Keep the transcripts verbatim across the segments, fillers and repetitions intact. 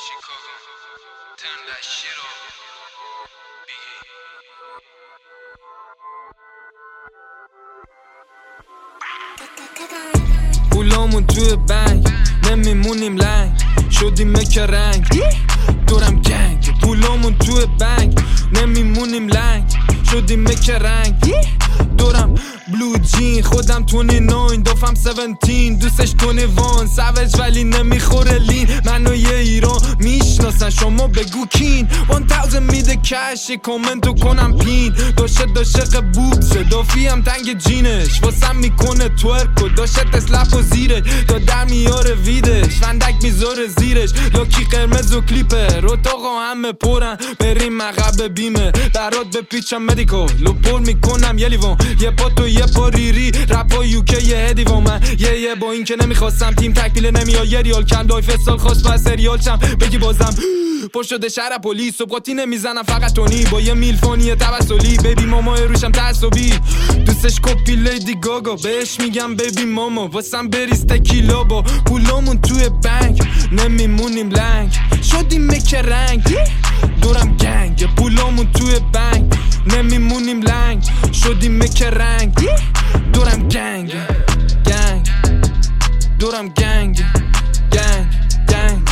پولامون توی بنک نمیمونیم لنگ شدیم مک رنگ دورم گنگ پولامون توی بنک نمیمونیم لنگ شدیم مک رنگ دورم بلو جین خودم تونی نوین دوفم سونتین دوستش تونی وان سوج ولی نمیخوره لین منو یه ایران میشناسن شما بگو کین وان تاوزن میده کش یه کومنتو کنم پین داشه داشق بوبسه دافی هم تنگ جینش واسم میکنه تورک و داشه تسلپ و زیرش تا در میاره ویدش فندک میذاره زیرش لاکی قرمز و کلیپه روتاقا همه پرن بریم مقب بیمه برات به پیچم مدیکو لو پر میکنم یه لیوان یه پا تو یه پا ریری رپا یوکه یه هدیوان من یه یه با این که نمیخواستم تیم تکمیل نمیاد یه ریال کم لایف سال خواست و سریال چم بگی بازم پر شده شهر پلیس صبحاتی نمیزنم فقط تونی با یه میلفونی توسلی بیبی ماما روشم تعصبی دوستش کپی لیدی گاگا بهش میگم بیبی ماما واسم بریز تکیلا با پولامون توی بنک نمیمونیم لنگ شدیم مک رنگ دورم گنگ پولامون توی بنک نمیمونیم لنگ شدیم مک رنگ دورم گنگ گنگ دورم گنگ گنگ گنگ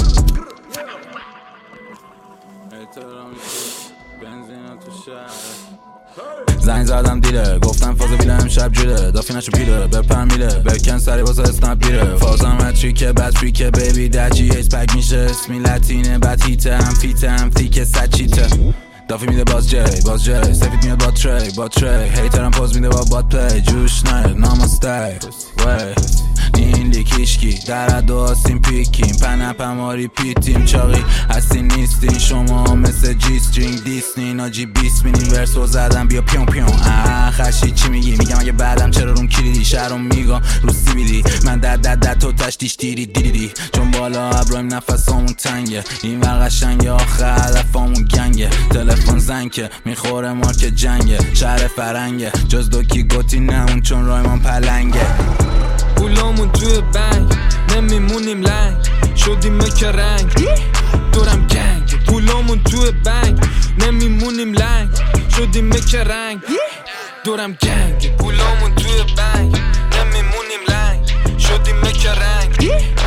زنگ زدم دیره گفتم فاز بیله امشب جیره دافی نشو پیره بپر میله بکن سری واسه اسنپ بیره فازم اتریکه بد فریکه بیبی دجی ایس پک میشه اسمی لاتینه بد هیته هم فیته هم تیکه سچیته دافی میده باز جی باز جی سفید میاد با تری با تری هیترم پوز میده با بات پلی جوش نه نامسته وی این لیکیشکی در دو آسیم پیکیم پنپ هماری پیتیم چاقی هستی نیستین شما مثل جی سترینگ دیسنی ناجی بیس مینین ورسو زدم بیا پیون پیون آه خشی چی میگی میگم اگه بعدم چرا روم کلیدی شهرم میگم رو سی بیدی من دد دد دد تو تشتیش دیری دیری دی چون بالا ابراهیم نفسامون تنگه این ور قشنگه آخه علفامون گنگه تلفن زنگه میخوره مارک جنگه شهر فرنگه جز دوکی گوتی نمون چون رایمان پلنگه پولامون توی بنک نمیمونیم لنگ شدیم مک رنگ دورم گنگ پولامون توی بنک نمیمونیم لنگ شدیم مک رنگ دورم گنگ پولامون توی بنک نمیمونیم لنگ شدیم مک رنگ